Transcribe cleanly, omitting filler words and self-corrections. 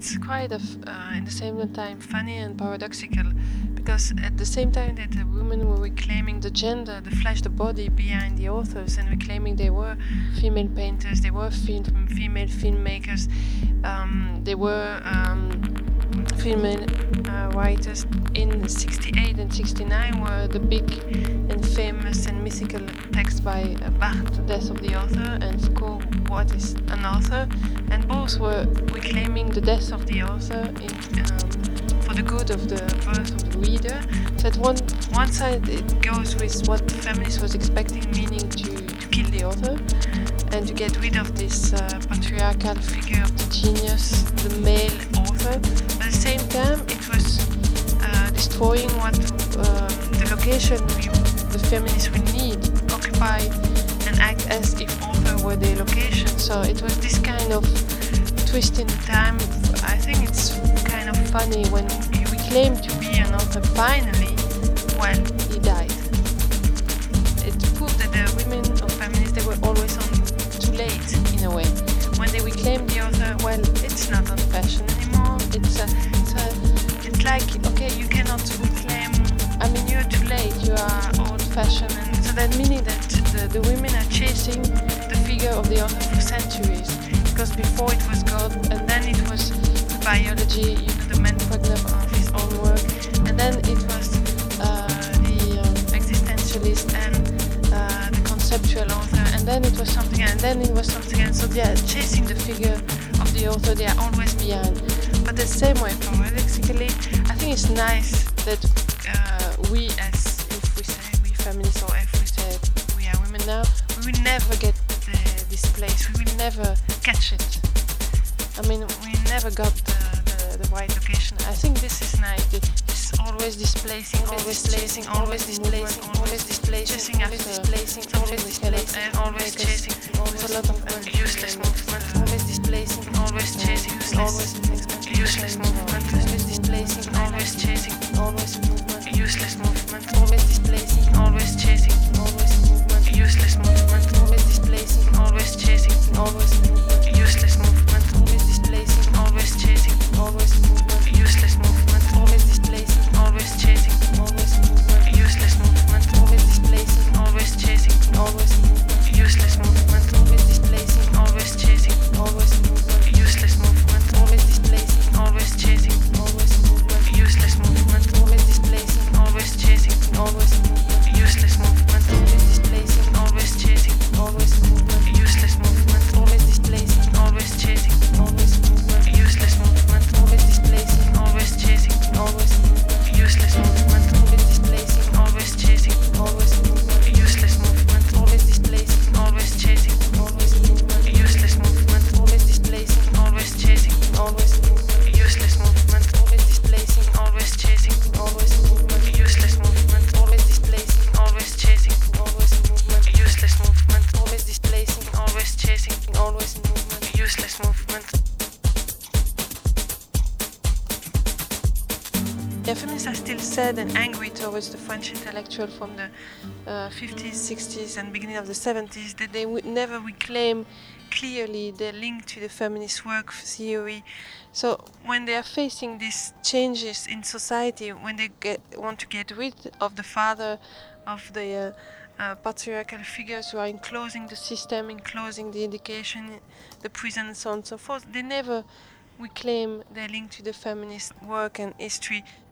it's quite in the same time funny and paradoxical, because at the same time that the women were reclaiming the gender, the flesh, the body behind the authors, and reclaiming they were female painters, they were female filmmakers, they were female writers. In 68 and 69 were the big and famous and mythical text by Barthes, The Death of the Author, and Foucault, What is an Author? And both were reclaiming the death of the author for the good of the birth of the reader. So at one side it goes with what the feminist was expecting, meaning to kill the author and to get rid of this patriarchal figure of the genius, the male author. But at the same time it was destroying what the location the feminists would need, occupy and act as if author were their location. So it was this kind of twist in time. I think it's kind of funny when he claimed to be an author, finally, well, he died. It proved that the women of feminists, they were always on too late in a way. When they reclaim the author, well, it's not on fashion anymore. It's like, okay, you cannot reclaim, I mean, you're too late, you are old-fashioned, and so that meaning that the women are chasing the figure of the author for centuries, because before it was God, and then it was biology, the man pregnant of his own work, and then it was the existentialist and the conceptual author, and then it was something, and then it was something else. So they are chasing the figure of the author, they are always behind. But the same way, paradoxically, I think it's nice that we, as if we say we feminists, or if we say we are women now, we will never get this place, we will never catch it. I mean, we never got the right location. I think this is nice. This always displacing, always displacing, always displacing, always displacing, chasing after displacing, always displacing, and always chasing. Always a lot of useless movement. Always displacing, always chasing, always useless movement. Always displacing, always chasing, always movement. Useless movement. Always displacing, always chasing, always movement. Useless movement. Always displacing, always chasing, always movement. Useless movement. Always displacing, always chasing, always movement. Useless movement. Always displacing, always chasing, always movement. Useless movement. Always displacing, always chasing, always movement. Useless movement. Always displacing, always chasing, always movement. Useless movement. Always displacing, always chasing, always movement. Useless movement. Always displacing, always chasing, always movement. Useless movement. Always displacing, always chasing, always movement. Useless movement. Always displacing, always chasing, always movement. Useless movement. Always displacing, always chasing, always movement. Useless movement. Always displacing, always chasing, always movement. Useless movement. Always displacing, always chasing, always movement. Useless movement. Always displacing, always chasing, always movement. Useless movement. Always displacing, always chasing, always movement. Useless movement. Always displacing, always chasing, always movement. Useless movement. Always displacing, always chasing, always movement. Useless movement. Yeah, feminists are still sad and angry towards the French intellectual from the 50s, 60s and beginning of the 70s, that they would never reclaim clearly their link to the feminist work theory. So when they are facing these changes in society, when they want to get rid of the father, of the patriarchal figures who are enclosing the system, enclosing the education, the prison, and so on and so forth, they never reclaim their link to the feminist work and history